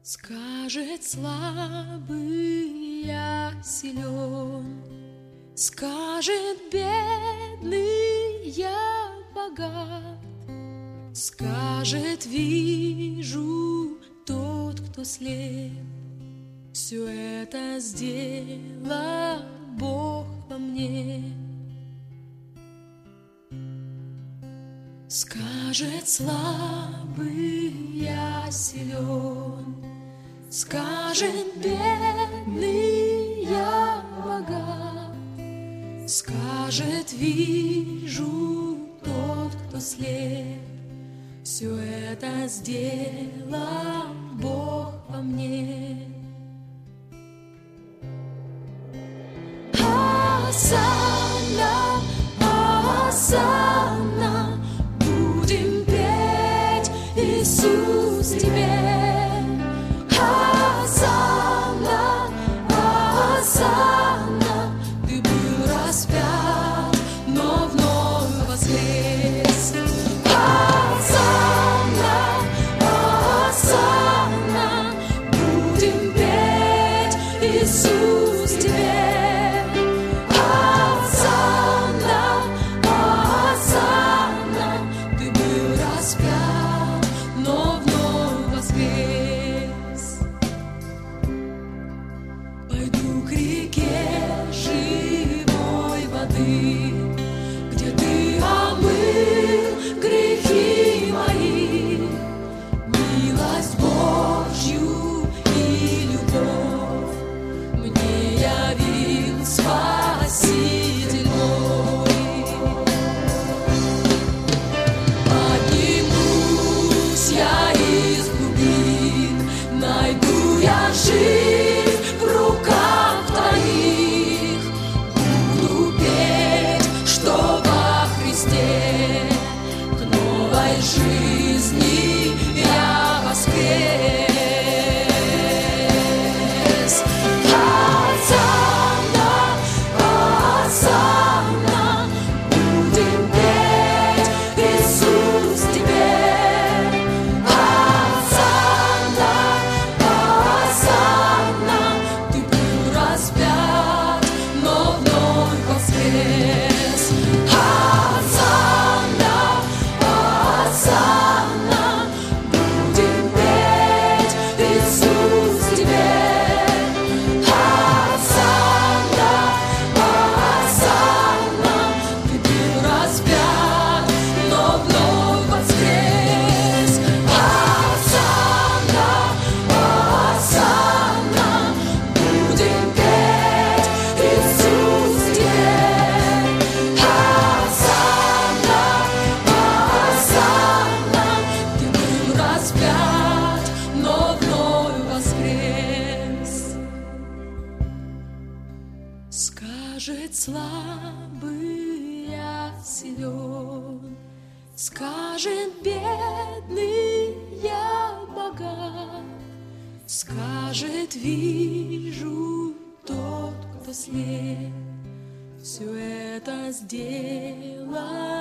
Скажет слабый, я силен, скажет бедный, я богат, скажет вижу тот, кто слеп. Все это сделал Бог во мне. Скажет слабый, я силен, скажет бедный, я богат, скажет вижу тот, кто слеп. Все это сделал Бог во мне. Осанна, осанна, будем петь, Иисус, Тебе. Осанна, осанна, Ты был распят, но вновь воскрес. Осанна, осанна, будем петь, Иисус, Тебе. Пойду к реке живой воды, где Ты омыл грехи мои, милость Божью и любовь мне явил Спаситель мой. Поднимусь я из глубин, найду я жизнь в руках Твоих, буду петь, что во Христе к новой жизни я воскрес. Осанна, осанна, будем петь, Иисус, Тебе. Осанна, осанна, Ты был распят, но вновь воскрес. Осанна, осанна, будем петь, Иисус, Тебе. Осанна, осанна, Ты был распят, но вновь воскрес. Осанна, осанна, будем петь, Иисус, Тебе. Осанна, осанна, Ты был распят, но вновь воскрес. Скажет слабый, я силен, скажет бедный, я богат, скажет вижу тот, кто слеп. Все это сделал